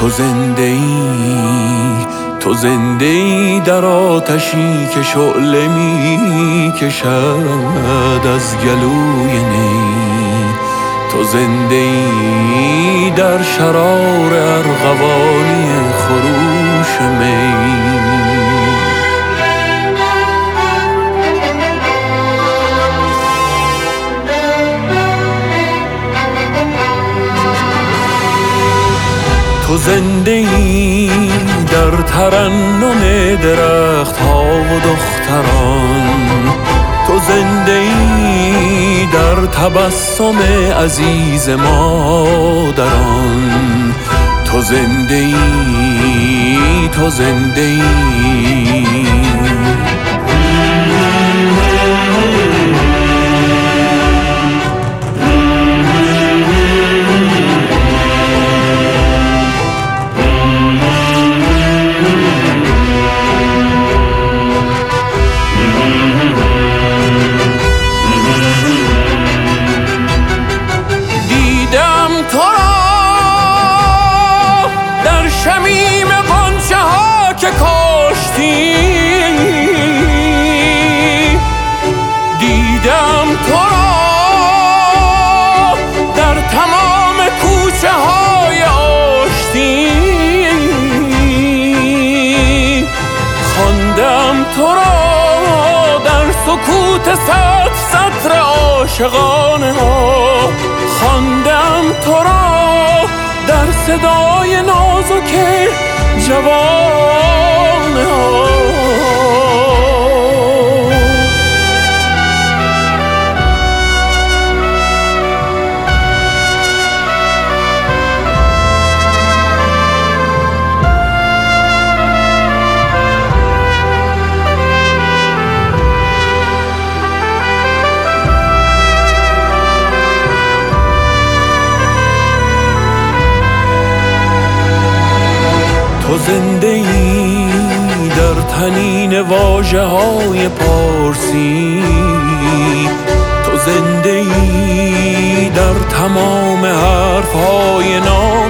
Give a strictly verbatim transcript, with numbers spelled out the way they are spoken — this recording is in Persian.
تو زنده ای، تو زنده ای در آتشی که شعله می کشد از گلوی نی. تو زنده ای در شرار ارغوانی خروش می. تو زنده ای در ترنم درخت ها و دختران. تو زنده ای در تبسم عزیز مادران. تو زنده ای، تو زنده ای. شمیم غنچه ها که کاشتی، دیدم تو را در تمام کوچه های آشتی. خواندم تو را در سکوت صد سطر عاشقانه ها. خواندم تو را در صدای نازک جوانه ها. تو زنده ای در تنین واژه های پارسی. تو زنده ای در تمام حرف های نام